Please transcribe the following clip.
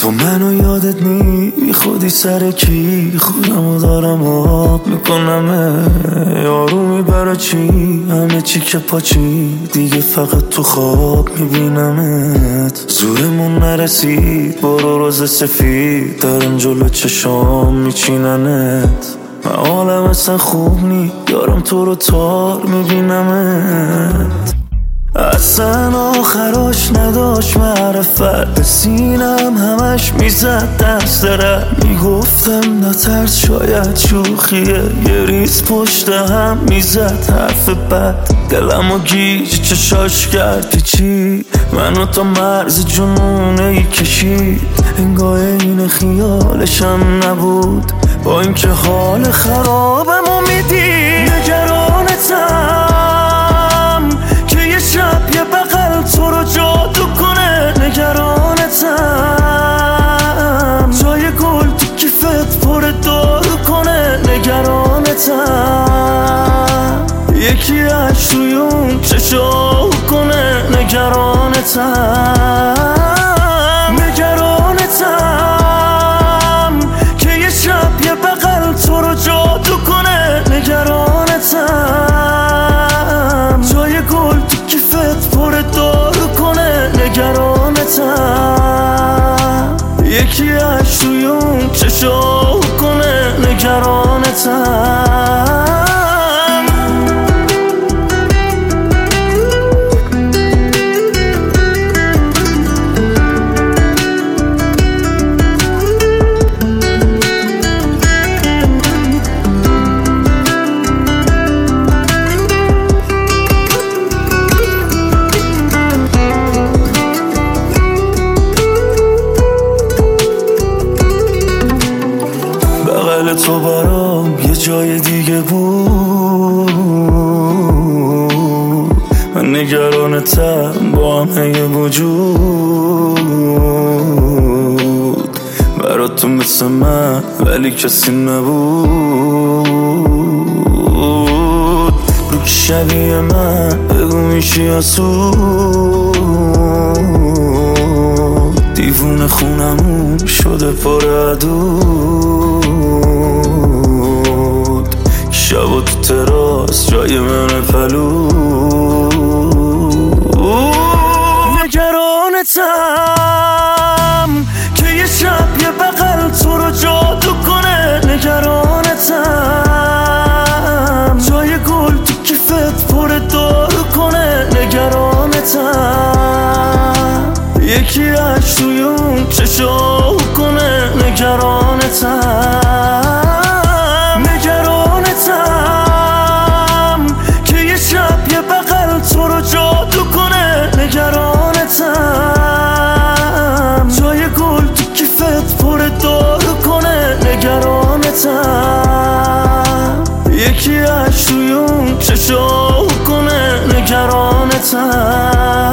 تو منو یادت نی خودی سر کی خودمو دارم آب میکنم یارومی برا چی همه چی که پاچی دیگه فقط تو خواب میبینمت زورمون نرسید برو روز سفید دارم جلو چشام میچیننت من حالم اصلا خوب نی دارم تو رو تار میبینمت اصلا آخراش نداشت معرفت سینم همش میزد دست رد میگفتم نترس شاید شوخیه یه ریز پشت هم میزد حرف بد دلمو گیج چشاش کردی چی منو تا مرز جنونه ای کشید انگاه این خیالشم نبود با اینکه حال خرابمو میدی نگرانتم که یه شب یه بغل تو رو جادو کنه نگرانتم جای گل تو کیفت پر دارو کنه نگرانتم یکی اش توی اون چشاو کنه نگرانتم نگرانتم که یه شب یه بغل تو رو جادو کنه نگرانتم جای گل تو کیفت پر دارو کنه نگرانتم یکی اش توی اون چشاو کنه نگرانتم تو برام یه جای دیگه بود من نگرانتم با همه وجود برات تو مثل من ولی کسی نبود رو که شبیه من بگو میشی آسود دیوونه خونمون شده پر عدود شب و تو تراس جای من پلود نگرانتم که یه شب یه بغل تو رو جادو کنه نگرانتم جای گل تو کیفت پر دارو کنه نگرانتم یکی اش توی اون چشاو کنه نگرانتم نگرانتم که یه شب یه بغل تو رو جادو کنه نگرانتم جای گل تو کیفت پر دارو کنه نگرانتم یکی اش توی اون چشاو کنه نگرانتم